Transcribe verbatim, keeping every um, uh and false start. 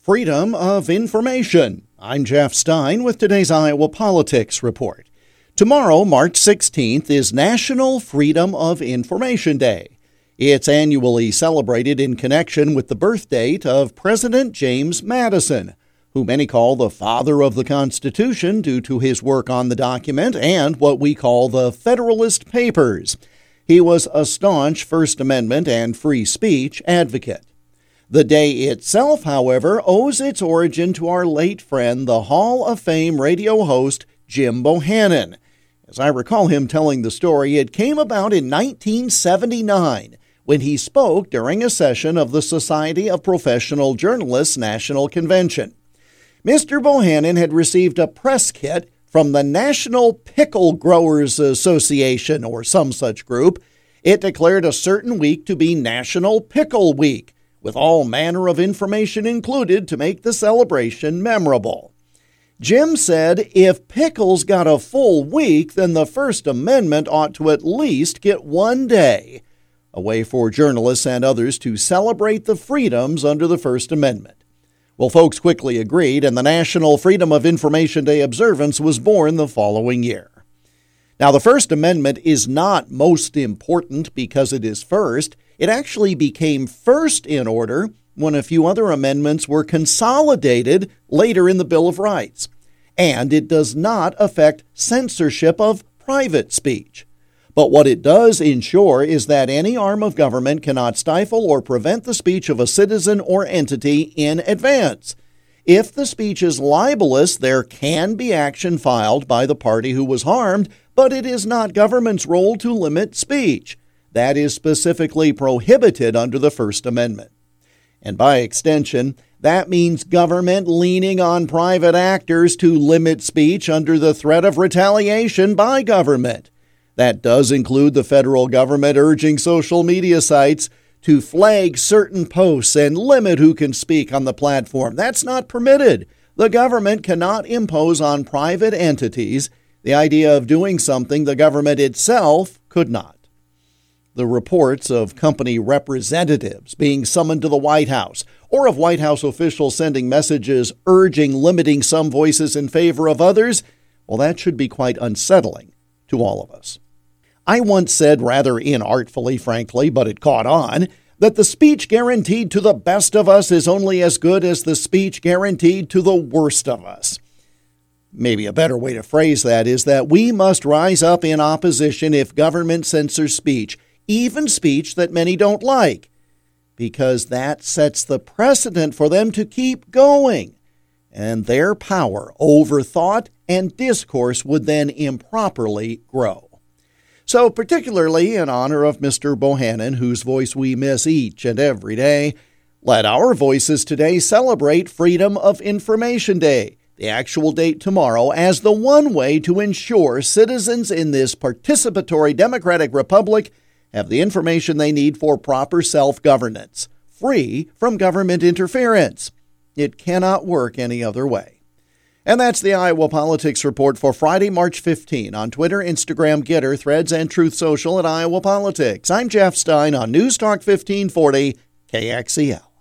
Freedom of information. I'm Jeff Stein with today's Iowa Politics Report. Tomorrow, March sixteenth, is National Freedom of Information Day. It's annually celebrated in connection with the birth date of President James Madison, who many call the father of the Constitution due to his work on the document and what we call the Federalist Papers. He was a staunch First Amendment and free speech advocate. The day itself, however, owes its origin to our late friend, the Hall of Fame radio host Jim Bohannon. As I recall him telling the story, it came about in nineteen seventy-nine when he spoke during a session of the Society of Professional Journalists National Convention. Mister Bohannon had received a press kit from the National Pickle Growers Association or some such group. It declared a certain week to be National Pickle Week, with all manner of information included to make the celebration memorable. Jim said if pickles got a full week, then the First Amendment ought to at least get one day, a way for journalists and others to celebrate the freedoms under the First Amendment. Well, folks quickly agreed, and the National Freedom of Information Day observance was born the following year. Now, the First Amendment is not most important because it is first. It actually became first in order when a few other amendments were consolidated later in the Bill of Rights. And it does not affect censorship of private speech. But what it does ensure is that any arm of government cannot stifle or prevent the speech of a citizen or entity in advance. If the speech is libelous, there can be action filed by the party who was harmed, but it is not government's role to limit speech. That is specifically prohibited under the First Amendment. And by extension, that means government leaning on private actors to limit speech under the threat of retaliation by government. That does include the federal government urging social media sites to flag certain posts and limit who can speak on the platform. That's not permitted. The government cannot impose on private entities the idea of doing something the government itself could not. The reports of company representatives being summoned to the White House or of White House officials sending messages urging limiting some voices in favor of others, well, that should be quite unsettling to all of us. I once said rather inartfully, frankly, but it caught on, that the speech guaranteed to the best of us is only as good as the speech guaranteed to the worst of us. Maybe a better way to phrase that is that we must rise up in opposition if government censors speech, even speech that many don't like, because that sets the precedent for them to keep going, and their power over thought and discourse would then improperly grow. So particularly in honor of Mister Bohannon, whose voice we miss each and every day, let our voices today celebrate Freedom of Information Day, the actual date tomorrow, as the one way to ensure citizens in this participatory democratic republic have the information they need for proper self-governance, free from government interference. It cannot work any other way. And that's the Iowa Politics Report for Friday, March fifteenth on Twitter, Instagram, Getter, Threads, and Truth Social at Iowa Politics. I'm Jeff Stein on News Talk fifteen forty K X E L.